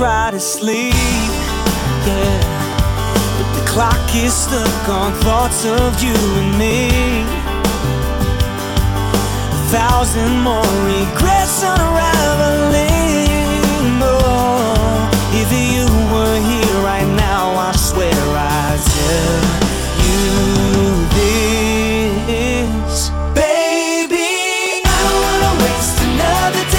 try to sleep, yeah, but the clock is stuck on thoughts of you and me. 1,000 more regrets